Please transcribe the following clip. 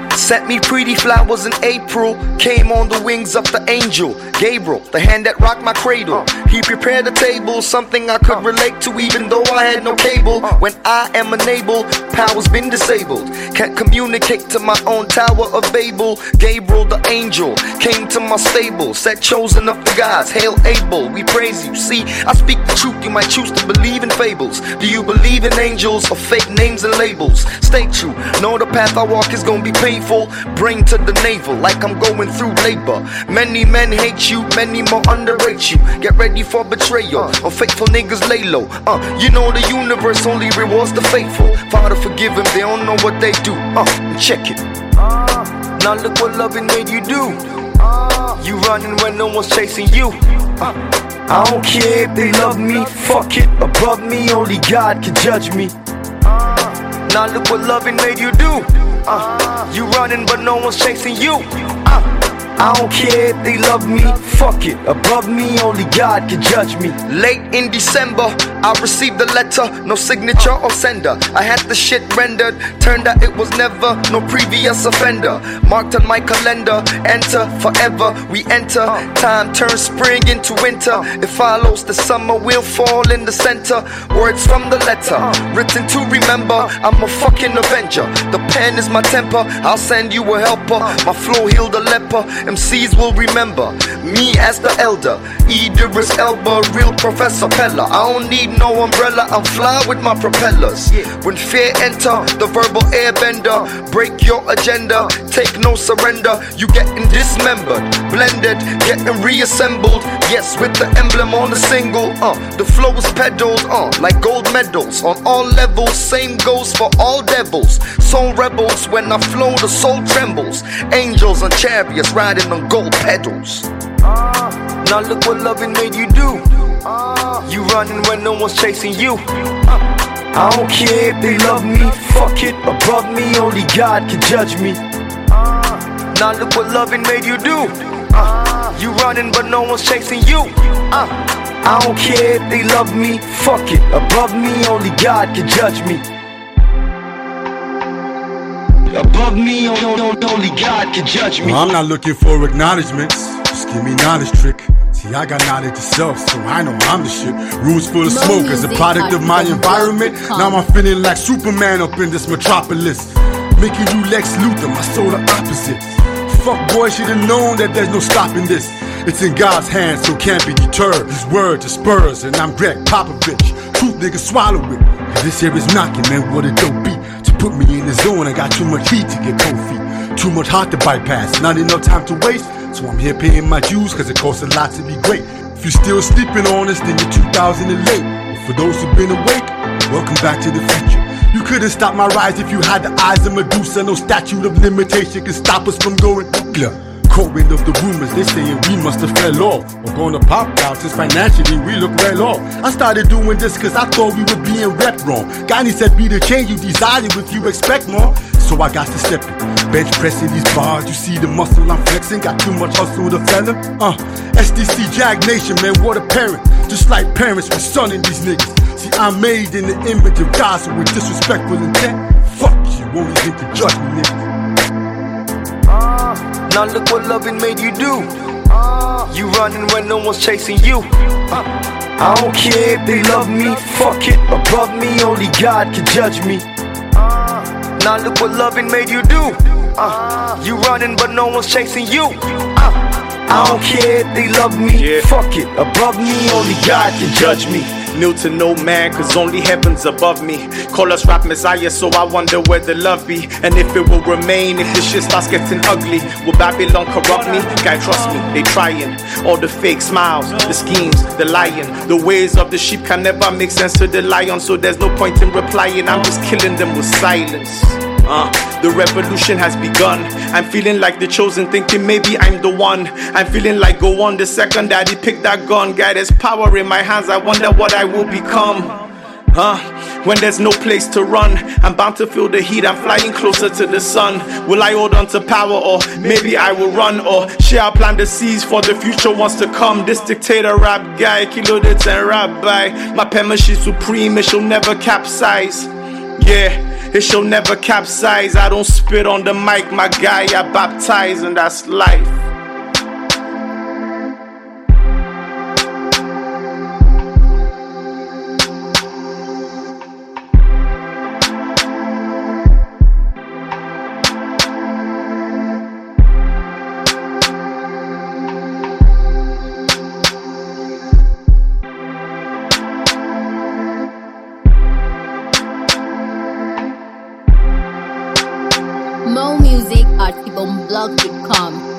Sent me pretty flowers in April. Came on the wings of the angel Gabriel, the hand that rocked my cradle. He prepared the table, something I could relate to even though I had no cable. When I am unable, power's been disabled. Can't communicate to my own Tower of Babel. Gabriel the angel came to my stable, said chosen of the gods, hail Abel, we praise you. See, I speak the truth, you might choose to believe in fables. Do you believe in angels or fake names and labels? Stay true, know the path I walk is gonna be painful. Brain to the navel, like I'm going through labor. Many men hate you, many more underrate you. Get ready for betrayal, unfaithful niggas lay low. You know the universe only rewards the faithful. Father forgive them, they don't know what they do. Check it. Now look what loving made you do. You running when no one's chasing you. I don't care if they love me, fuck it. Above me, only God can judge me. Now look what loving made you do. You running but no one's chasing you. I don't care if they love me, fuck it. Above me, only God can judge me. Late in December, I received a letter, no signature or sender. I had the shit rendered, turned out it was never no previous offender. Marked on my calendar, enter forever, we enter. Time turns spring into winter. It follows the summer, we'll fall in the center. Words from the letter, written to remember. I'm a fucking avenger, the pen is my temper. I'll send you a helper, my flow healed a leper. MCs will remember me as the elder, Idris Elba, real Professor Pella. I don't need no umbrella, I'm fly with my propellers. When fear enter, the verbal airbender, break your agenda, take no surrender. You getting dismembered, blended, getting reassembled. Yes, with the emblem on the single. The flow is pedaled, like gold medals on all levels. Same goes for all devils. Soul rebels, when I flow the soul trembles. Angels on chariots riding on gold pedals. Now look what loving made you do. You running when no one's chasing you. I don't care if they love me, fuck it. Above me, only God can judge me. Now look what loving made you do. You running but no one's chasing you. I don't care if they love me, fuck it. Above me, only God can judge me. Above me, only God can judge me. Well, I'm not looking for acknowledgements, just give me knowledge trick. See, I got knowledge itself, so I know I'm the shit. Rooms full of smoke as a product of my environment. Now I'm feeling like Superman up in this metropolis, making you Lex Luthor, my solar opposite. Fuck boy, should've known that there's no stopping this. It's in God's hands, so can't be deterred. His words are spurs, and I'm Greg Popovich. Truth, nigga, swallow it. If this here is knocking, man, what a dope beat. To put me in the zone, I got too much heat to get cold feet. Too much heart to bypass, not enough time to waste. So I'm here paying my dues, cause it costs a lot to be great. If you're still sleeping on us, then you're 2000 and late. But for those who've been awake, welcome back to the future. You couldn't stop my rise if you had the eyes of Medusa. No statute of limitation can stop us from going nuclear. Caught wind of the rumors, they saying we must have fell off. We're gonna pop out since financially we look well off. I started doing this cause I thought we were being rep wrong. Gandhi said be the change you desire if you expect more. So I got to step it, bench pressing these bars. You see the muscle I'm flexing, got too much hustle to fell him. SDC Jag Nation, man, what a parent. Just like parents, we sonning these niggas. See, I'm made in the image of God, so with disrespectful intent, fuck you, won't even to judge me, nigga. Now look what loving made you do. You running when no one's chasing you. I don't care if they love me, fuck it. Above me, only God can judge me. Now look what loving made you do. You running but no one's chasing you. I don't care if they love me, fuck it. Above me, only God can judge me. New to no man, cause only heaven's above me. Call us rap messiah, so I wonder where the love be. And if it will remain, if this shit starts getting ugly, will Babylon corrupt me? Guy, trust me, they trying. All the fake smiles, the schemes, the lying. The ways of the sheep can never make sense to the lion, so there's no point in replying. I'm just killing them with silence. The revolution has begun. I'm feeling like the chosen, thinking maybe I'm the one. I'm feeling like go on the second that he picked that gun. Guy, there's power in my hands, I wonder what I will become. When there's no place to run, I'm bound to feel the heat, I'm flying closer to the sun. Will I hold on to power, or maybe I will run, or shall I plant the seeds for the future wants to come? This dictator rap guy, kilo the 10 rabbi. My penmanship supreme, it shall never capsize. Yeah, it shall never capsize. I don't spit on the mic, my guy, I baptize, and that's life. More music at ibomblog.com.